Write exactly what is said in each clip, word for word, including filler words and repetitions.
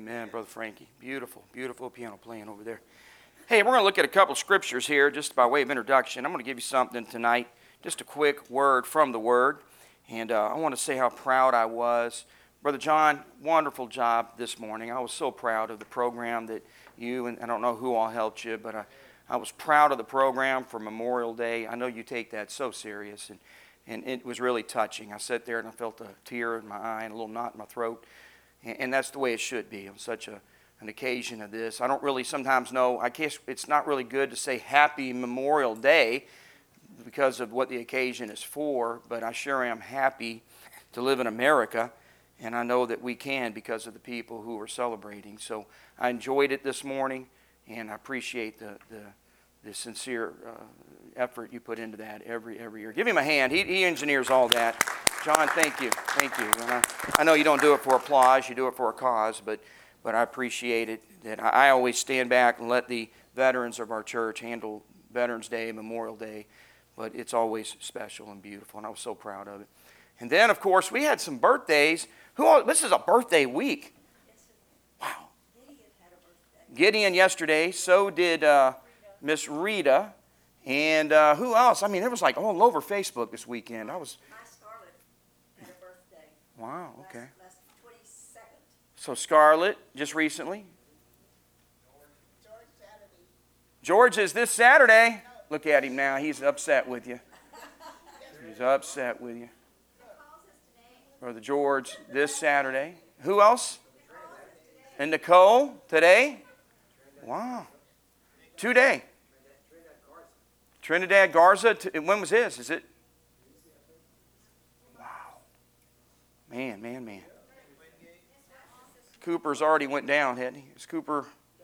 Amen, Brother Frankie. Beautiful, beautiful piano playing over there. Hey, we're going to look at a couple of scriptures here just by way of introduction. I'm going to give you something tonight, just a quick word from the Word. And uh, I want to say how proud I was. Brother John, wonderful job this morning. I was so proud of the program that you, and I don't know who all helped you, but I, I was proud of the program for Memorial Day. I know you take that so serious, and, and it was really touching. I sat there and I felt a tear in my eye and a little knot in my throat, and, and that's the way it should be on such a, an occasion of this. I don't really sometimes know, I guess it's not really good to say Happy Memorial Day because of what the occasion is for, but I sure am happy to live in America, and I know that we can because of the people who are celebrating. So I enjoyed it this morning, and I appreciate the the, the sincere uh, effort you put into that every every year. Give him a hand. He, he engineers all that. John, thank you. Thank you. And I, I know you don't do it for applause. You do it for a cause, but, but I appreciate it. That I, I always stand back and let the veterans of our church handle Veterans Day, Memorial Day, but it's always special and beautiful, and I was so proud of it. And then, of course, we had some birthdays. Who all, this is a birthday week. Wow. Gideon had a birthday. Gideon yesterday. So did uh, Miss Rita. And uh, who else? I mean, it was like all over Facebook this weekend. I was. My Scarlett had a birthday. Wow, okay. Last, last twenty-second. So Scarlett, just recently. George Saturday. George is this Saturday. Look at him now. He's upset with you. He's upset with you. Brother George this Saturday. Who else? And Nicole today? Wow. Today. Trinidad Garza. When was his? Is it? Wow. Man, man, man. Cooper's already went down, hadn't he? Is Cooper?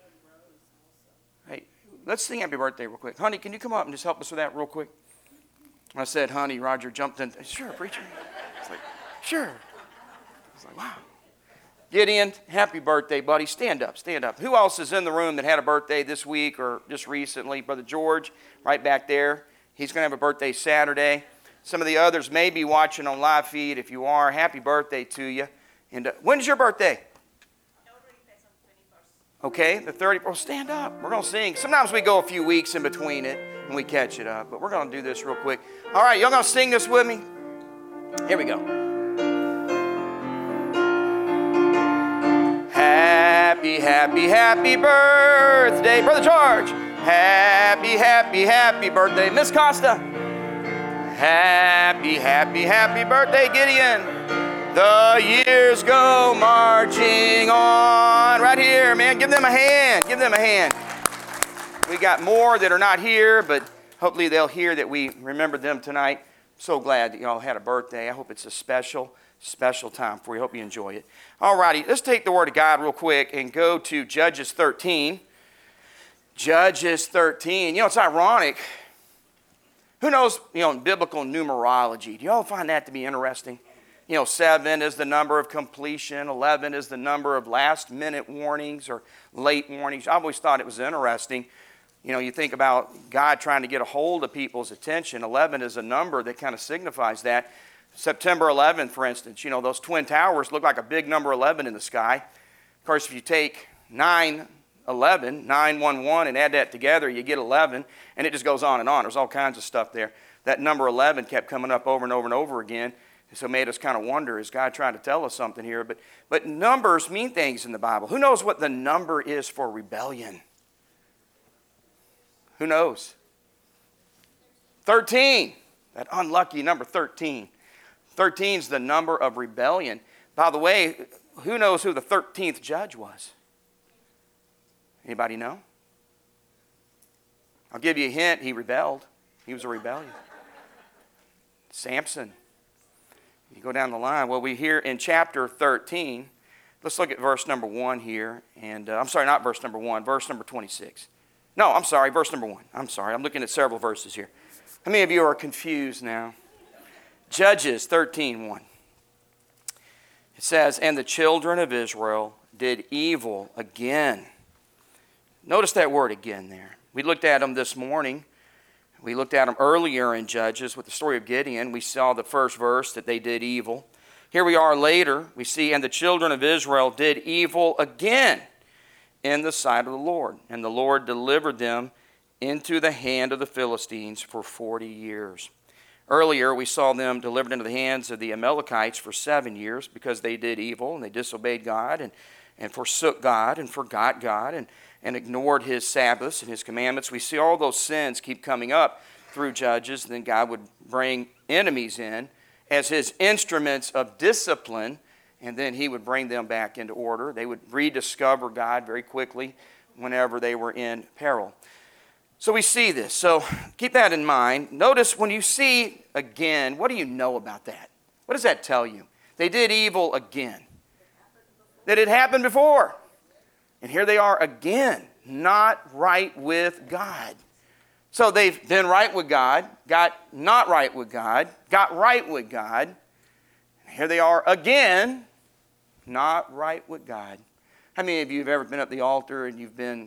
Hey, let's sing happy birthday real quick. Honey, can you come up and just help us with that real quick? I said, honey, Roger jumped in. Sure, preacher. It's like, sure. I was like, wow. Gideon, happy birthday, buddy. Stand up, stand up. Who else is in the room that had a birthday this week or just recently? Brother George, right back there. He's going to have a birthday Saturday. Some of the others may be watching on live feed. If you are, happy birthday to you. And uh, when's your birthday? Okay, the thirtieth. Well, stand up. We're going to sing. Sometimes we go a few weeks in between it and we catch it up. But we're going to do this real quick. All right, y'all going to sing this with me? Here we go. Happy, happy, happy birthday, Brother George. Happy, happy, happy birthday, Miss Costa. Happy, happy, happy birthday, Gideon. The years go marching on. Right here, man. Give them a hand. Give them a hand. We got more that are not here, but hopefully they'll hear that we remembered them tonight. So glad that y'all had a birthday. I hope it's a special, special time for you. Hope you enjoy it. All righty, let's take the Word of God real quick and go to Judges thirteen. Judges thirteen. You know, it's ironic. Who knows, you know, biblical numerology? Do y'all find that to be interesting? You know, seven is the number of completion. eleven is the number of last-minute warnings or late warnings. I've always thought it was interesting. You know, you think about God trying to get a hold of people's attention. eleven is a number that kind of signifies that. September eleventh, for instance, you know, those Twin Towers look like a big number eleven in the sky. Of course, if you take nine eleven, nine one one, and add that together, you get eleven, and it just goes on and on. There's all kinds of stuff there. That number eleven kept coming up over and over and over again. So it made us kind of wonder, is God trying to tell us something here? But, but numbers mean things in the Bible. Who knows what the number is for rebellion? Who knows? thirteen. That unlucky number thirteen. thirteen is the number of rebellion. By the way, who knows who the thirteenth judge was? Anybody know? I'll give you a hint. He rebelled. He was a rebellion. Samson. You go down the line. Well, we hear in chapter thirteen, let's look at verse number one here. And uh, I'm sorry, not verse number one, verse number twenty-six. No, I'm sorry, verse number one. I'm sorry, I'm looking at several verses here. How many of you are confused now? Judges thirteen one. It says, and the children of Israel did evil again. Notice that word again there. We looked at them this morning. We looked at them earlier in Judges with the story of Gideon. We saw the first verse that they did evil. Here we are later, we see, and the children of Israel did evil again in the sight of the Lord. And the Lord delivered them into the hand of the Philistines for forty years. Earlier, we saw them delivered into the hands of the Amalekites for seven years because they did evil and they disobeyed God and, and forsook God and forgot God and, and ignored His Sabbaths and His commandments. We see all those sins keep coming up through Judges. And then God would bring enemies in as His instruments of discipline, and then He would bring them back into order. They would rediscover God very quickly whenever they were in peril. So we see this. So keep that in mind. Notice when you see again, what do you know about that? What does that tell you? They did evil again. That it happened before. And here they are again, not right with God. So they've been right with God, got not right with God, got right with God. And here they are again, not right with God. How many of you have ever been at the altar and you've been,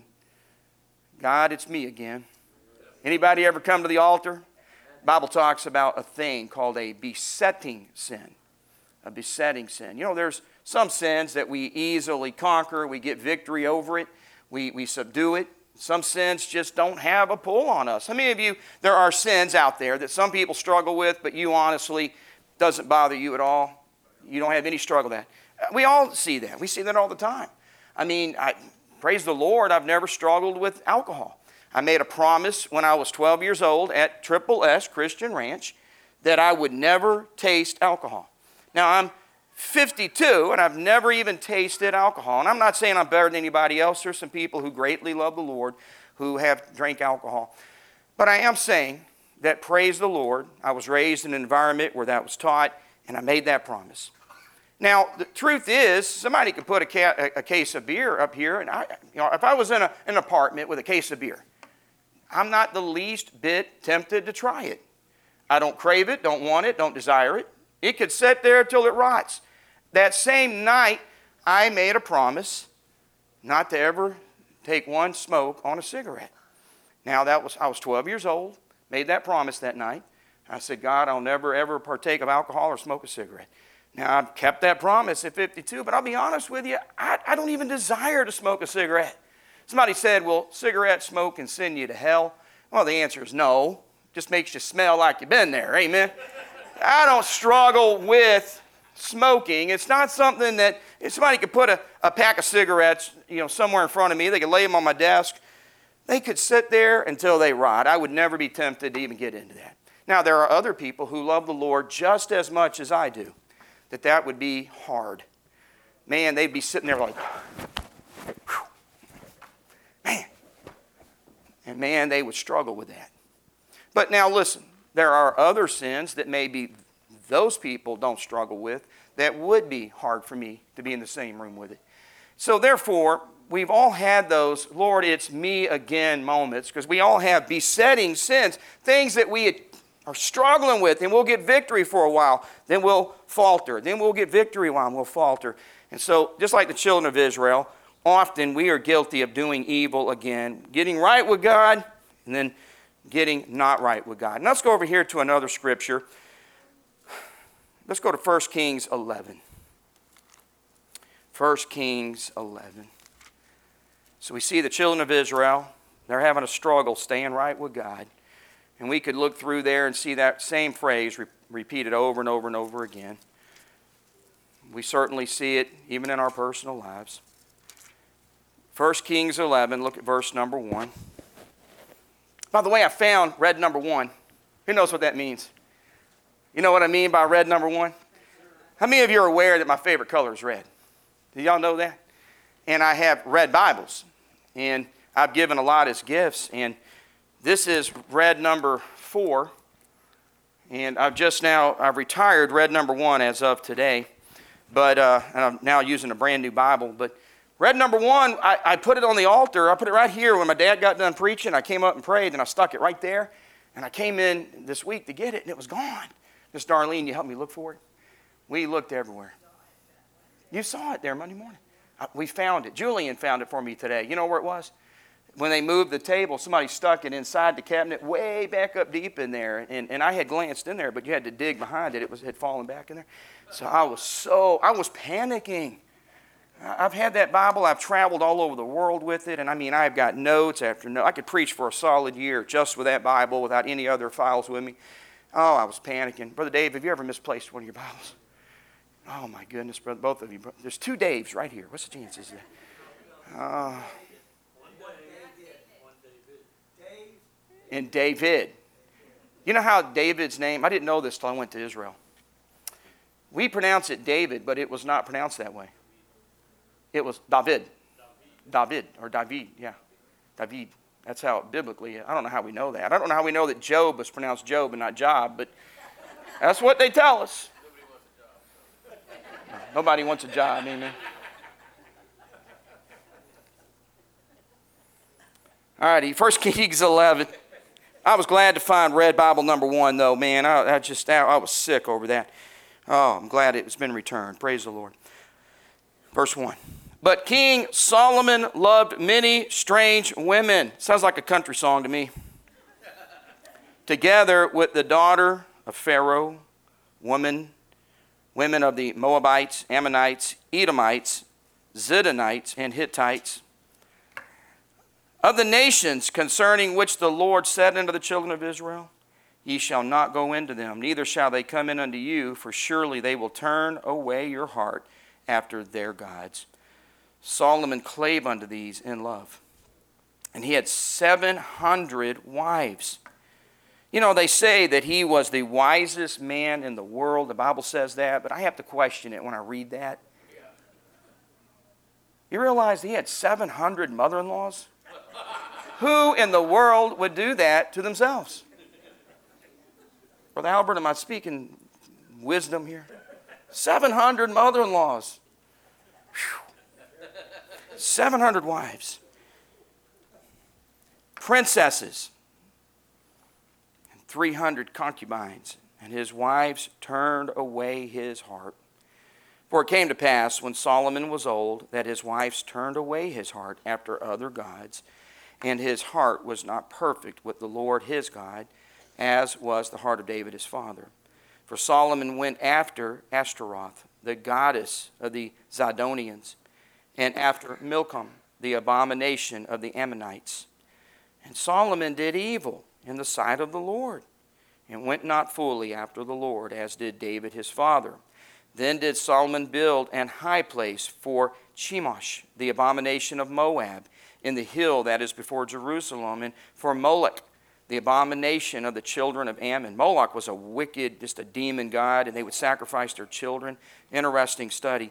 God, it's me again? Anybody ever come to the altar? The Bible talks about a thing called a besetting sin. A besetting sin. You know, there's some sins that we easily conquer. We get victory over it. We, we subdue it. Some sins just don't have a pull on us. How many of you, there are sins out there that some people struggle with, but you honestly, doesn't bother you at all? You don't have any struggle with that. We all see that. We see that all the time. I mean, I, praise the Lord, I've never struggled with alcohol. I made a promise when I was twelve years old at Triple S Christian Ranch that I would never taste alcohol. Now, I'm fifty-two, and I've never even tasted alcohol. And I'm not saying I'm better than anybody else. There's some people who greatly love the Lord who have drank alcohol. But I am saying that, praise the Lord, I was raised in an environment where that was taught, and I made that promise. Now, the truth is, somebody could put a, ca- a case of beer up here, and I, you know, if I was in a, an apartment with a case of beer, I'm not the least bit tempted to try it. I don't crave it, don't want it, don't desire it. It could sit there till it rots. That same night, I made a promise not to ever take one smoke on a cigarette. Now, that was I was twelve years old, made that promise that night. I said, God, I'll never, ever partake of alcohol or smoke a cigarette. Now, I've kept that promise at fifty-two, but I'll be honest with you, I, I don't even desire to smoke a cigarette. Somebody said, well, cigarette smoke can send you to hell. Well, the answer is no. It just makes you smell like you've been there, amen? I don't struggle with smoking. It's not something that, if somebody could put a, a pack of cigarettes, you know, somewhere in front of me, they could lay them on my desk, they could sit there until they rot. I would never be tempted to even get into that. Now, there are other people who love the Lord just as much as I do, that that would be hard. Man, they'd be sitting there like, whew, man. And man, they would struggle with that. But now listen, there are other sins that maybe those people don't struggle with that would be hard for me to be in the same room with it. So therefore, we've all had those, Lord, it's me again moments, because we all have besetting sins, things that we are struggling with, and we'll get victory for a while, then we'll falter. Then we'll get victory a while, and we'll falter. And so, just like the children of Israel, often we are guilty of doing evil again, getting right with God, and then getting not right with God. Now let's go over here to another scripture. Let's go to First Kings eleven. First Kings eleven. So we see the children of Israel, they're having a struggle staying right with God. And we could look through there and see that same phrase re- repeated over and over and over again. We certainly see it even in our personal lives. First Kings eleven, look at verse number one. By the way, I found red number one. Who knows what that means? You know what I mean by red number one? How many of you are aware that my favorite color is red? Do y'all know that? And I have red Bibles. And I've given a lot as gifts. And this is red number four. And I've just now, I've retired red number one as of today. But uh, and I'm now using a brand new Bible. But red number one, I, I put it on the altar. I put it right here when my dad got done preaching. I came up and prayed, and I stuck it right there. And I came in this week to get it, and it was gone. Miss Darlene, you helped me look for it? We looked everywhere. You saw it there Monday morning. We found it. Julian found it for me today. You know where it was? when they moved the table, somebody stuck it inside the cabinet way back up deep in there. And, and I had glanced in there, but you had to dig behind it. It was, had fallen back in there. So I was so, I was panicking. I've had that Bible. I've traveled all over the world with it. And I mean, I've got notes after notes. I could preach for a solid year just with that Bible without any other files with me. Oh, I was panicking. Brother Dave, have you ever misplaced one of your Bibles? Oh, my goodness, brother, both of you. There's two Daves right here. What's the chances of that? Uh, and David. You know how David's name, I didn't know this till I went to Israel. We pronounce it David, but it was not pronounced that way. It was David. David, or David, yeah. David. That's how it biblically, I don't know how we know that. I don't know how we know that Job was pronounced Job and not Job, but that's what they tell us. Nobody wants a job, amen. All righty, First Kings eleven. I was glad to find Red Bible number one, though, man. I, I just, I, I was sick over that. Oh, I'm glad it's been returned. Praise the Lord. Verse one. But King Solomon loved many strange women. Sounds like a country song to me. Together with the daughter of Pharaoh, woman, women of the Moabites, Ammonites, Edomites, Zidonites, and Hittites, of the nations concerning which the Lord said unto the children of Israel, ye shall not go into them, neither shall they come in unto you, for surely they will turn away your heart after their gods. Solomon clave unto these in love. And he had seven hundred wives. You know, they say that he was the wisest man in the world. The Bible says that, but I have to question it when I read that. You realize he had seven hundred mother-in-laws? Who in the world would do that to themselves? Brother Albert, am I speaking wisdom here? seven hundred mother-in-laws. Whew. seven hundred wives. Princesses. And three hundred concubines. And his wives turned away his heart. For it came to pass, when Solomon was old, that his wives turned away his heart after other gods, and his heart was not perfect with the Lord his God, as was the heart of David his father. For Solomon went after Ashtaroth, the goddess of the Zidonians, and after Milcom, the abomination of the Ammonites. And Solomon did evil in the sight of the Lord, and went not fully after the Lord, as did David his father. Then did Solomon build an high place for Chemosh, the abomination of Moab, in the hill that is before Jerusalem, and for Moloch, the abomination of the children of Ammon. Moloch was a wicked, just a demon god, and they would sacrifice their children. Interesting study.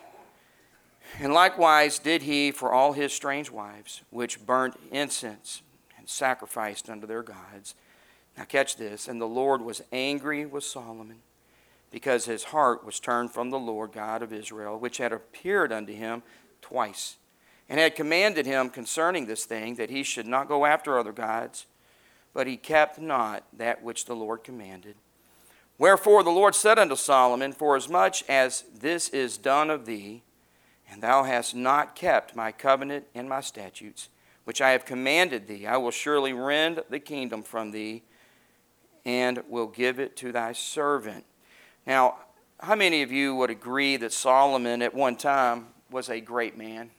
And likewise did he for all his strange wives, which burnt incense and sacrificed unto their gods. Now catch this. And the Lord was angry with Solomon, because his heart was turned from the Lord God of Israel, which had appeared unto him twice, and had commanded him concerning this thing, that he should not go after other gods. But he kept not that which the Lord commanded. Wherefore the Lord said unto Solomon, forasmuch as this is done of thee, and thou hast not kept my covenant and my statutes, which I have commanded thee, I will surely rend the kingdom from thee, and will give it to thy servant. Now, how many of you would agree that Solomon at one time was a great man?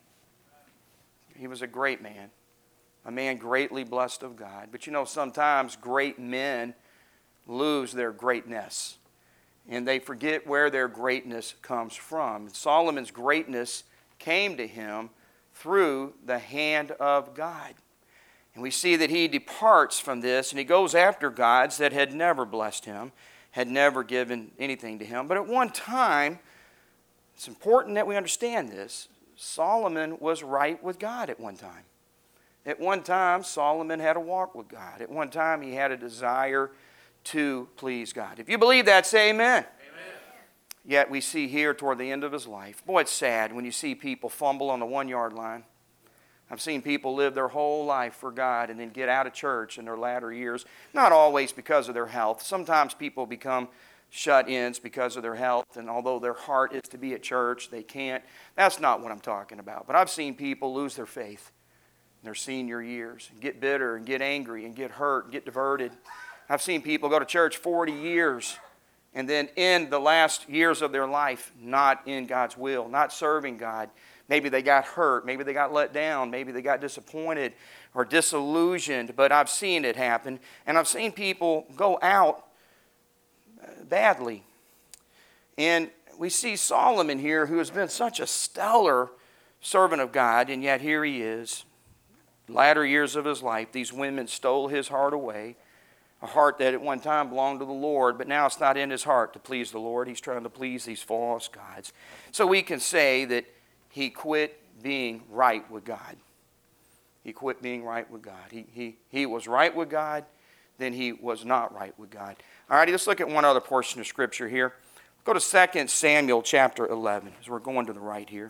He was a great man. A man greatly blessed of God. But you know, sometimes great men lose their greatness. And they forget where their greatness comes from. Solomon's greatness came to him through the hand of God. And we see that he departs from this and he goes after gods that had never blessed him, had never given anything to him. But at one time, it's important that we understand this, Solomon was right with God at one time. At one time, Solomon had a walk with God. At one time, he had a desire to please God. If you believe that, say amen. Amen. Yet we see here toward the end of his life, boy, it's sad when you see people fumble on the one-yard line. I've seen people live their whole life for God and then get out of church in their latter years, not always because of their health. Sometimes people become shut-ins because of their health, and although their heart is to be at church, they can't. That's not what I'm talking about. But I've seen people lose their faith. their senior years, and get bitter and get angry and get hurt and get diverted. I've seen people go to church forty years and then end the last years of their life not in God's will, not serving God. Maybe they got hurt. Maybe they got let down. Maybe they got disappointed or disillusioned. But I've seen it happen. And I've seen people go out badly. And we see Solomon here, who has been such a stellar servant of God, and yet here he is, latter years of his life. These women stole his heart away, a heart that at one time belonged to the Lord, but now it's not in his heart to please the Lord. He's trying to please these false gods. So we can say that he quit being right with God. He quit being right with God. He, he, he was right with God, then he was not right with God. All righty, let's look at one other portion of Scripture here. Go to Second Samuel chapter eleven, as we're going to the right here.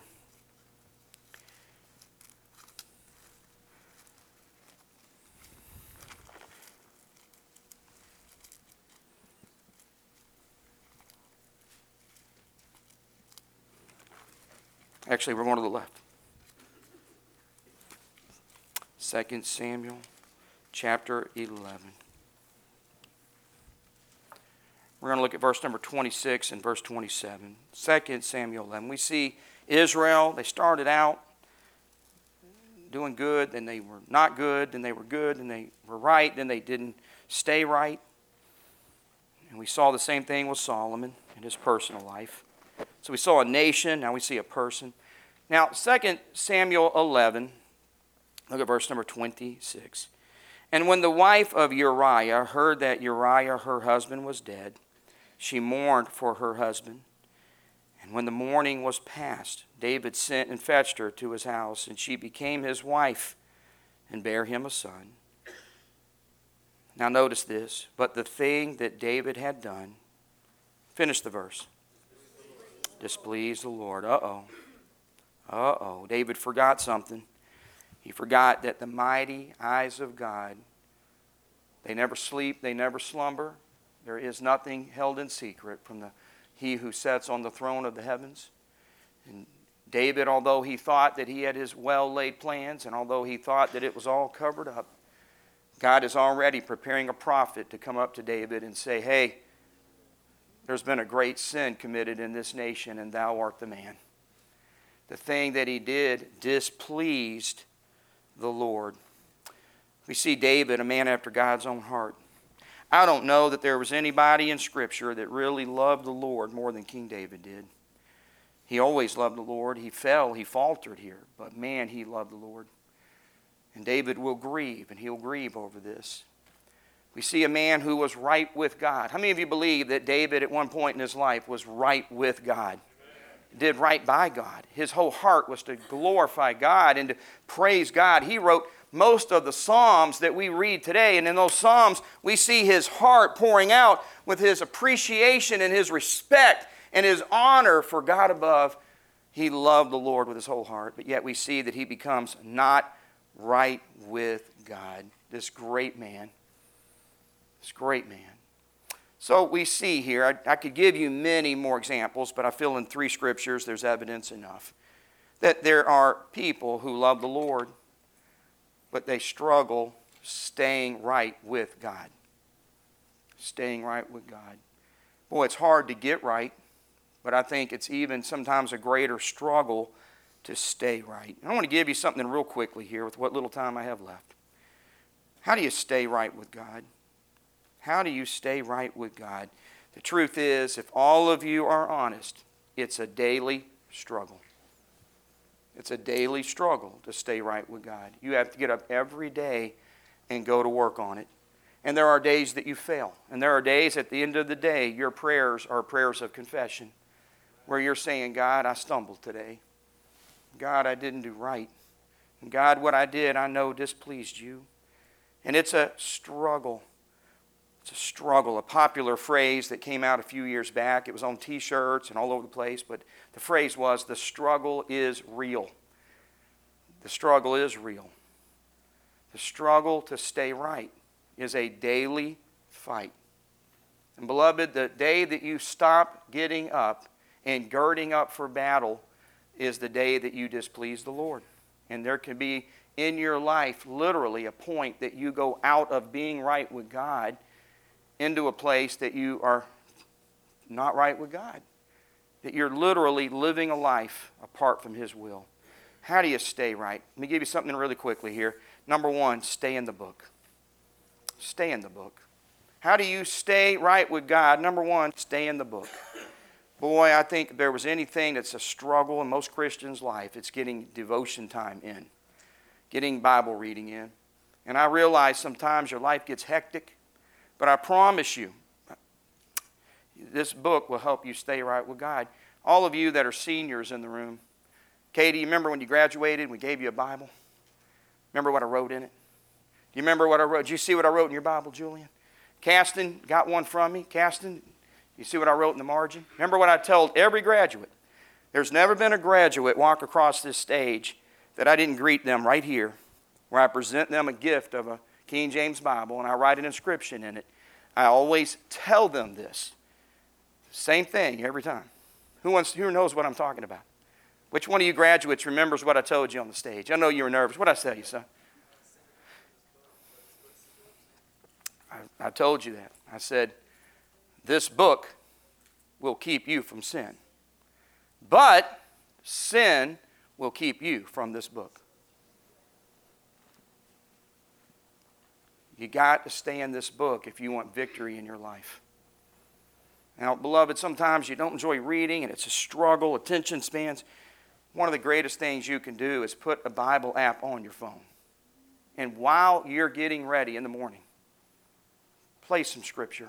Actually, we're going to the left. Second Samuel chapter eleven. We're going to look at verse number twenty-six and verse twenty-seven. Second Samuel eleven. We see Israel, they started out doing good, then they were not good, then they were good, then they were right, then they didn't stay right. And we saw the same thing with Solomon in his personal life. So we saw a nation, now we see a person. Now, Second Samuel eleven, look at verse number twenty-six. And when the wife of Uriah heard that Uriah, her husband, was dead, she mourned for her husband. And when the mourning was past, David sent and fetched her to his house, and she became his wife and bare him a son. Now notice this, but the thing that David had done, finish the verse, displeased the Lord. Uh-oh. Uh-oh. David forgot something. He forgot that the mighty eyes of God, they never sleep, they never slumber. There is nothing held in secret from the He who sits on the throne of the heavens. And David, although he thought that he had his well-laid plans, and although he thought that it was all covered up, God is already preparing a prophet to come up to David and say, hey, there's been a great sin committed in this nation, and thou art the man. The thing that he did displeased the Lord. We see David, a man after God's own heart. I don't know that there was anybody in Scripture that really loved the Lord more than King David did. He always loved the Lord. He fell, he faltered here, but man, he loved the Lord. And David will grieve, and he'll grieve over this. We see a man who was right with God. How many of you believe that David at one point in his life was right with God? Did right by God. His whole heart was to glorify God and to praise God. He wrote most of the Psalms that we read today, and in those Psalms we see his heart pouring out with his appreciation and his respect and his honor for God above. He loved the Lord with his whole heart, but yet we see that he becomes not right with God. This great man. This great man. So we see here, I, I could give you many more examples, but I feel in three scriptures there's evidence enough that there are people who love the Lord, but they struggle staying right with God. Staying right with God. Boy, it's hard to get right, but I think it's even sometimes a greater struggle to stay right. I want to give you something real quickly here with what little time I have left. How do you stay right with God? How do you stay right with God? The truth is, if all of you are honest, it's a daily struggle. It's a daily struggle to stay right with God. You have to get up every day and go to work on it. And there are days that you fail. And there are days at the end of the day, your prayers are prayers of confession, where you're saying, God, I stumbled today. God, I didn't do right. And God, what I did, I know displeased you. And it's a struggle. It's a struggle. A popular phrase that came out a few years back. It was on T-shirts and all over the place. But the phrase was, the struggle is real. The struggle is real. The struggle to stay right is a daily fight. And beloved, the day that you stop getting up and girding up for battle is the day that you displease the Lord. And there can be in your life literally a point that you go out of being right with God into a place that you are not right with God. That you're literally living a life apart from His will. How do you stay right? Let me give you something really quickly here. Number one, stay in the book. Stay in the book. How do you stay right with God? Number one, stay in the book. Boy, I think if there was anything that's a struggle in most Christians' life, it's getting devotion time in, getting Bible reading in. And I realize sometimes your life gets hectic, but I promise you, this book will help you stay right with God. All of you that are seniors in the room, Katie, you remember when you graduated, we gave you a Bible? Remember what I wrote in it? Do you remember what I wrote? Did you see what I wrote in your Bible, Julian? Caston got one from me. Caston, you see what I wrote in the margin? Remember what I told every graduate? There's never been a graduate walk across this stage that I didn't greet them right here, where I present them a gift of a King James Bible, and I write an inscription in it. I always tell them this. Same thing every time. Who wants? Who knows what I'm talking about? Which one of you graduates remembers what I told you on the stage? I know you were nervous. What did I tell you, son? I, I told you that. I said, this book will keep you from sin. But sin will keep you from this book. You got to stay in this book if you want victory in your life. Now, beloved, sometimes you don't enjoy reading and it's a struggle, attention spans. One of the greatest things you can do is put a Bible app on your phone. And while you're getting ready in the morning, play some scripture.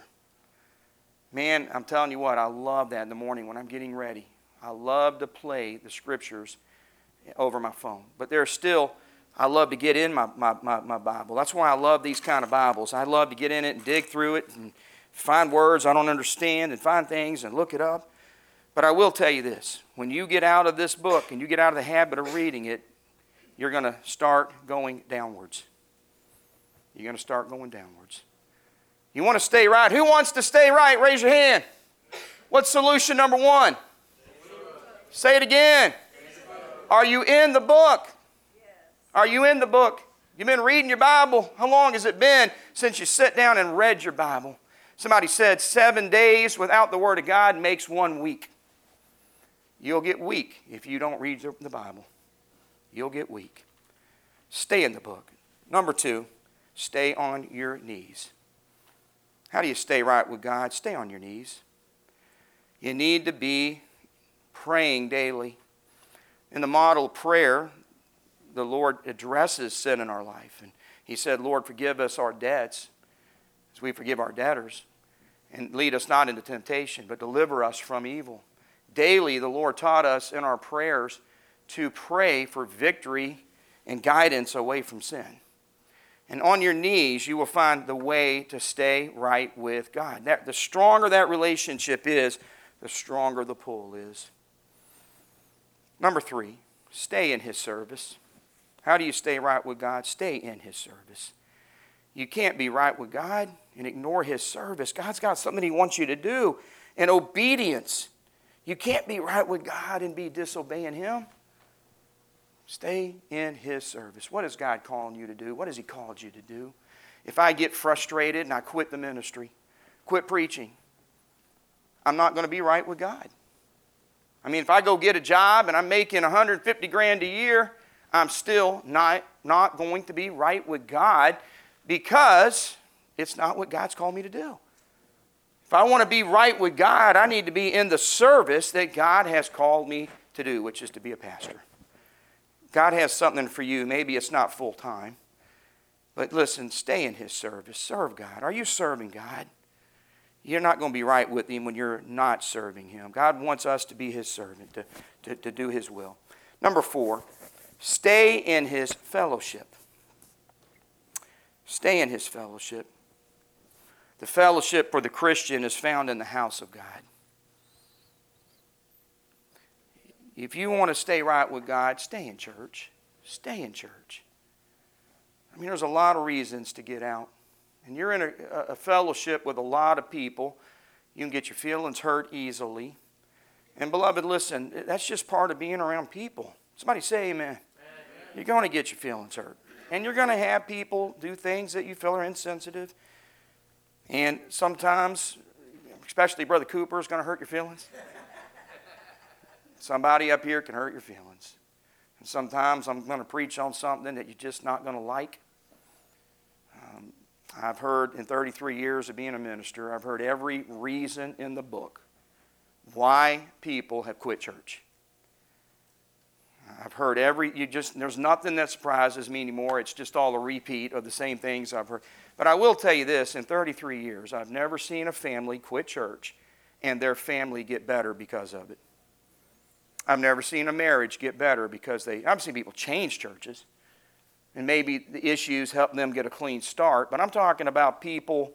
Man, I'm telling you what, I love that in the morning when I'm getting ready. I love to play the scriptures over my phone. But there's still, I love to get in my, my, my, my Bible. That's why I love these kind of Bibles. I love to get in it and dig through it and find words I don't understand and find things and look it up. But I will tell you this. When you get out of this book and you get out of the habit of reading it, you're going to start going downwards. You're going to start going downwards. You want to stay right? Who wants to stay right? Raise your hand. What's solution number one? Say it again. Are you in the book? Are you in the book? You've been reading your Bible. How long has it been since you sat down and read your Bible? Somebody said seven days without the Word of God makes one week. You'll get weak if you don't read the Bible. You'll get weak. Stay in the book. Number two, stay on your knees. How do you stay right with God? Stay on your knees. You need to be praying daily. In the model prayer, the Lord addresses sin in our life. And He said, Lord, forgive us our debts as we forgive our debtors. And lead us not into temptation, but deliver us from evil. Daily, the Lord taught us in our prayers to pray for victory and guidance away from sin. And on your knees, you will find the way to stay right with God. That, the stronger that relationship is, the stronger the pull is. Number three, stay in His service. How do you stay right with God? Stay in His service. You can't be right with God and ignore His service. God's got something He wants you to do in obedience. You can't be right with God and be disobeying Him. Stay in His service. What is God calling you to do? What has He called you to do? If I get frustrated and I quit the ministry, quit preaching, I'm not going to be right with God. I mean, if I go get a job and I'm making one hundred fifty grand a year, I'm still not, not going to be right with God because it's not what God's called me to do. If I want to be right with God, I need to be in the service that God has called me to do, which is to be a pastor. God has something for you. Maybe it's not full time. But listen, stay in His service. Serve God. Are you serving God? You're not going to be right with Him when you're not serving Him. God wants us to be His servant, to, to, to do His will. Number four, stay in His fellowship. Stay in His fellowship. The fellowship for the Christian is found in the house of God. If you want to stay right with God, stay in church. Stay in church. I mean, there's a lot of reasons to get out. And you're in a, a fellowship with a lot of people. You can get your feelings hurt easily. And beloved, listen, that's just part of being around people. Somebody say amen. Amen. You're going to get your feelings hurt. And you're going to have people do things that you feel are insensitive. And sometimes, especially Brother Cooper, is going to hurt your feelings. Somebody up here can hurt your feelings. And sometimes I'm going to preach on something that you're just not going to like. Um, I've heard in thirty-three years of being a minister, I've heard every reason in the book why people have quit church. I've heard every, you just, there's nothing that surprises me anymore. It's just all a repeat of the same things I've heard. But I will tell you this, in thirty-three years, I've never seen a family quit church and their family get better because of it. I've never seen a marriage get better because they, I've seen people change churches. And maybe the issues help them get a clean start. But I'm talking about people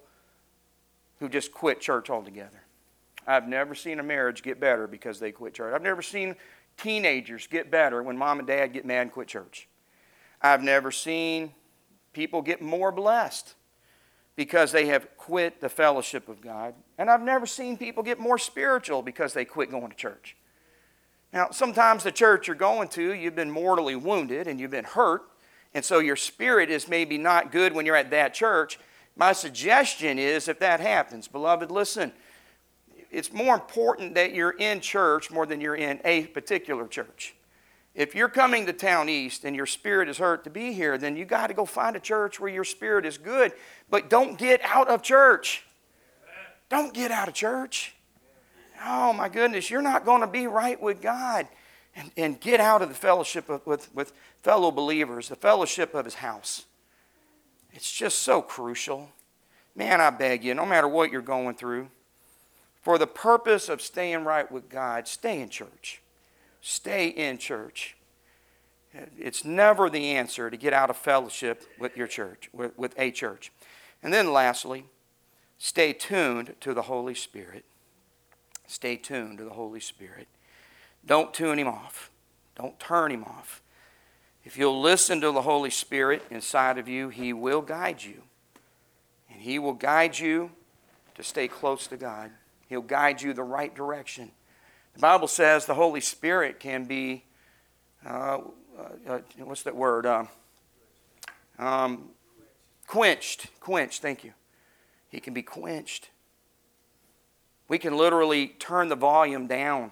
who just quit church altogether. I've never seen a marriage get better because they quit church. I've never seen teenagers get better when mom and dad get mad and quit church. I've never seen people get more blessed because they have quit the fellowship of God. And I've never seen people get more spiritual because they quit going to church. Now, sometimes the church you're going to, you've been mortally wounded and you've been hurt, and so your spirit is maybe not good when you're at that church. My suggestion is, if that happens, beloved, listen, it's more important that you're in church more than you're in a particular church. If you're coming to Town East and your spirit is hurt to be here, then you got to go find a church where your spirit is good, but don't get out of church. Don't get out of church. Oh, my goodness, you're not going to be right with God. And, and get out of the fellowship of, with, with fellow believers, the fellowship of His house. It's just so crucial. Man, I beg you, no matter what you're going through, for the purpose of staying right with God, stay in church. Stay in church. It's never the answer to get out of fellowship with your church, with, with a church. And then lastly, stay tuned to the Holy Spirit. Stay tuned to the Holy Spirit. Don't tune Him off. Don't turn Him off. If you'll listen to the Holy Spirit inside of you, He will guide you. And He will guide you to stay close to God. He'll guide you the right direction. The Bible says the Holy Spirit can be, uh, uh, what's that word? Uh, um, quenched. Quenched, thank you. He can be quenched. We can literally turn the volume down.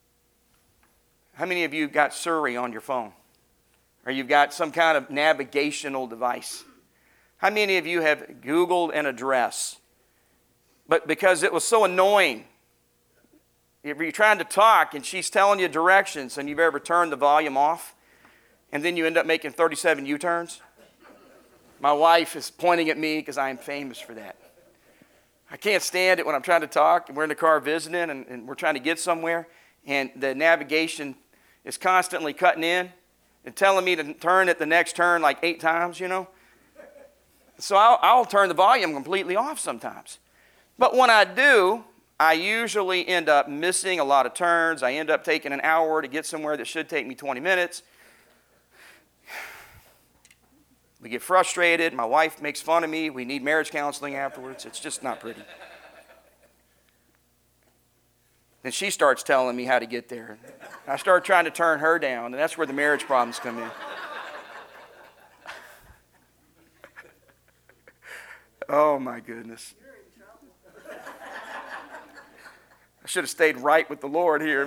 How many of you got Siri on your phone? Or you've got some kind of navigational device? How many of you have Googled an address? But because it was so annoying, if you're trying to talk and she's telling you directions and you've ever turned the volume off, and then you end up making thirty-seven U-turns? My wife is pointing at me because I am famous for that. I can't stand it when I'm trying to talk and we're in the car visiting and, and we're trying to get somewhere, and the navigation is constantly cutting in and telling me to turn at the next turn like eight times, you know. So I'll, I'll turn the volume completely off sometimes. But when I do, I usually end up missing a lot of turns. I end up taking an hour to get somewhere that should take me twenty minutes. We get frustrated. My wife makes fun of me. We need marriage counseling afterwards. It's just not pretty. Then she starts telling me how to get there. I start trying to turn her down, and that's where the marriage problems come in. Oh, my goodness. I should have stayed right with the Lord here.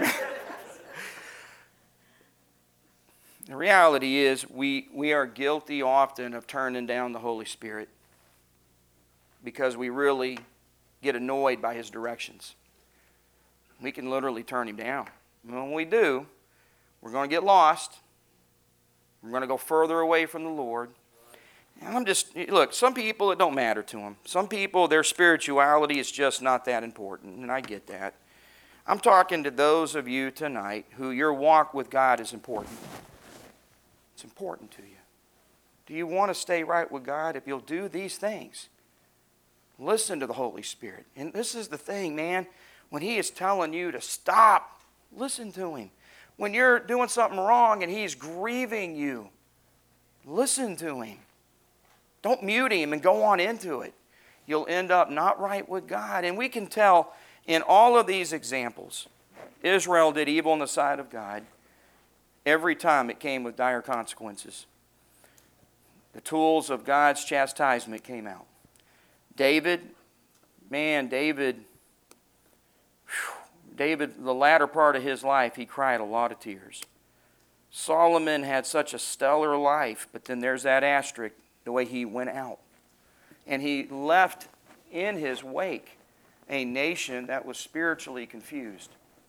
The reality is we, we are guilty often of turning down the Holy Spirit because we really get annoyed by His directions. We can literally turn Him down. And when we do, we're going to get lost. We're going to go further away from the Lord. And I'm just, look, some people, it don't matter to them. Some people, their spirituality is just not that important, and I get that. I'm talking to those of you tonight who your walk with God is important. It's important to you. Do you want to stay right with God? If you'll do these things, listen to the Holy Spirit. And this is the thing, man. When He is telling you to stop, listen to Him. When you're doing something wrong and He's grieving you, listen to Him. Don't mute Him and go on into it. You'll end up not right with God. And we can tell in all of these examples, Israel did evil in the sight of God. every time it came with dire consequences. The tools of God's chastisement came out. David, man, David, whew, David, the latter part of his life, he cried a lot of tears. Solomon had such a stellar life, but then there's that asterisk, the way he went out. And he left in his wake a nation that was spiritually confused.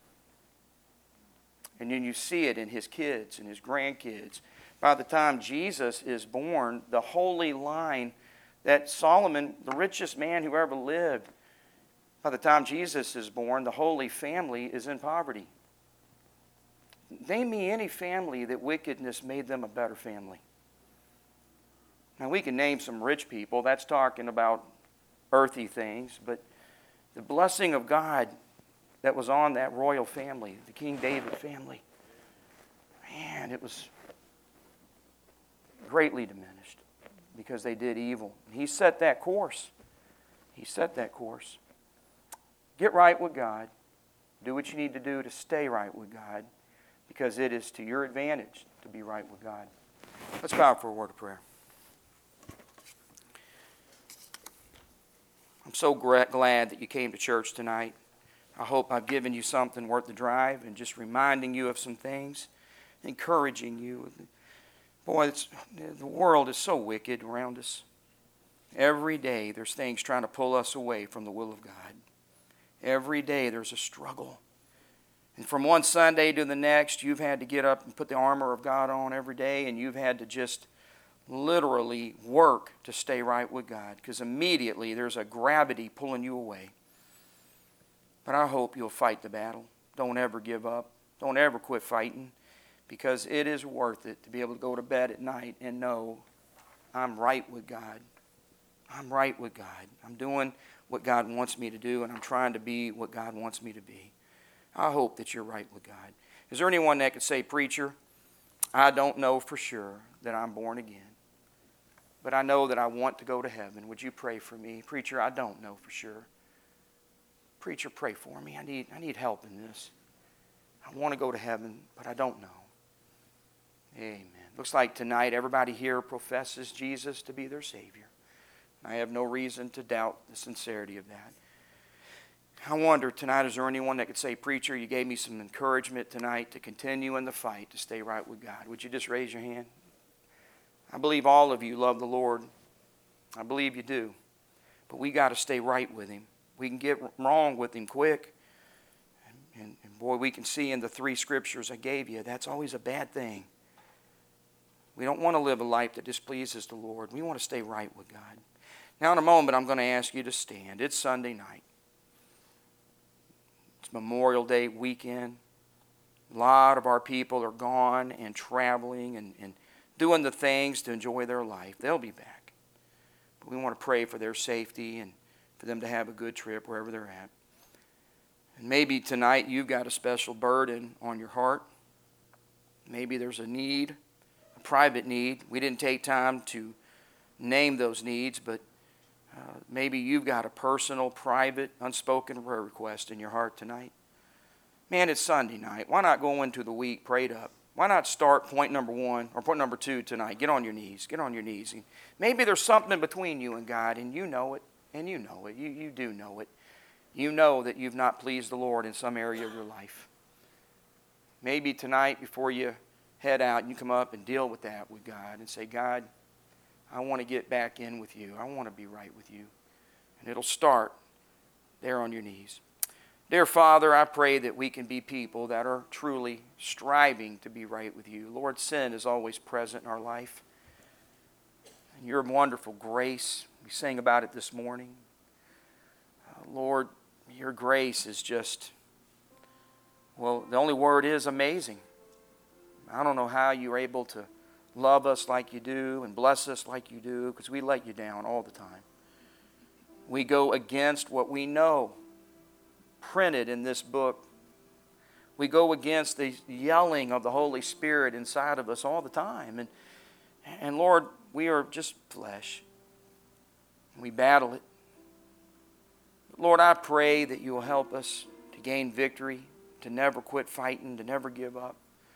And then you see it in his kids and his grandkids. By the time Jesus is born, the holy line that Solomon, the richest man who ever lived, by the time Jesus is born, the Holy Family is in poverty. Name me any family that wickedness made them a better family. Now, we can name some rich people. That's talking about earthy things. But the blessing of God that was on that royal family, the King David family, man, it was greatly diminished because they did evil. He set that course. He set that course. Get right with God. Do what you need to do to stay right with God, because it is to your advantage to be right with God. Let's bow for a word of prayer. I'm so glad that you came to church tonight. I hope I've given you something worth the drive and just reminding you of some things, encouraging you. Boy, it's, the world is so wicked around us. Every day there's things trying to pull us away from the will of God. Every day there's a struggle. And from one Sunday to the next, you've had to get up and put the armor of God on every day, and you've had to just literally work to stay right with God, because immediately there's a gravity pulling you away. But I hope you'll fight the battle. Don't ever give up. Don't ever quit fighting, because it is worth it to be able to go to bed at night and know I'm right with God. I'm right with God. I'm doing what God wants me to do, and I'm trying to be what God wants me to be. I hope that you're right with God. Is there anyone that could say, preacher, I don't know for sure that I'm born again, but I know that I want to go to heaven. Would you pray for me? Preacher, I don't know for sure. Preacher, pray for me. I need, I need help in this. I want to go to heaven, but I don't know. Amen. Looks like tonight everybody here professes Jesus to be their Savior. I have no reason to doubt the sincerity of that. I wonder tonight, is there anyone that could say, preacher, you gave me some encouragement tonight to continue in the fight to stay right with God? Would you just raise your hand? I believe all of you love the Lord. I believe you do. But we got to stay right with Him. We can get wrong with Him quick. And, and, and boy, we can see in the three scriptures I gave you, that's always a bad thing. We don't want to live a life that displeases the Lord. We want to stay right with God. Now in a moment, I'm going to ask you to stand. It's Sunday night. It's Memorial Day weekend. A lot of our people are gone and traveling and, and doing the things to enjoy their life. They'll be back. But we want to pray for their safety and for them to have a good trip wherever they're at. And maybe tonight you've got a special burden on your heart. Maybe there's a need, a private need. We didn't take time to name those needs, but Uh, maybe you've got a personal, private, unspoken prayer request in your heart tonight. Man, it's Sunday night. Why not go into the week prayed up? Why not start point number one or point number two tonight? Get on your knees. Get on your knees. Maybe there's something between you and God, and you know it, and you know it. You, you do know it. You know that you've not pleased the Lord in some area of your life. Maybe tonight before you head out, you come up and deal with that with God and say, God, I want to get back in with you. I want to be right with you. And it'll start there on your knees. Dear Father, I pray that we can be people that are truly striving to be right with you. Lord, sin is always present in our life. And your wonderful grace, we sang about it this morning. Uh, Lord, your grace is just, well, the only word is amazing. I don't know how you're able to love us like you do and bless us like you do, because we let you down all the time. We go against what we know printed in this book. We go against the yelling of the Holy Spirit inside of us all the time. And, and Lord, we are just flesh. We battle it. Lord, I pray that you will help us to gain victory, to never quit fighting, to never give up.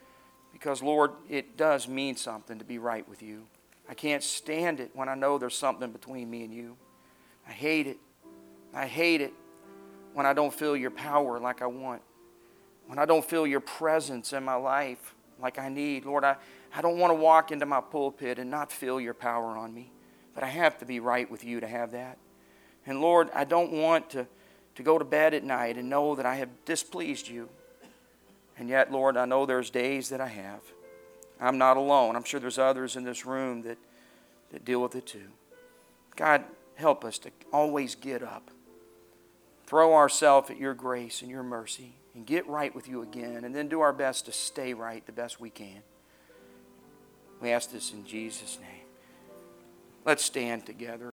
Because, Lord, it does mean something to be right with you. I can't stand it when I know there's something between me and you. I hate it. I hate it when I don't feel your power like I want. When I don't feel your presence in my life like I need. Lord, I, I don't want to walk into my pulpit and not feel your power on me. But I have to be right with you to have that. And Lord, I don't want to, to go to bed at night and know that I have displeased you. And yet, Lord, I know there's days that I have. I'm not alone. I'm sure there's others in this room that, that deal with it too. God, help us to always get up. Throw ourselves at your grace and your mercy and get right with you again, and then do our best to stay right the best we can. We ask this in Jesus' name. Let's stand together.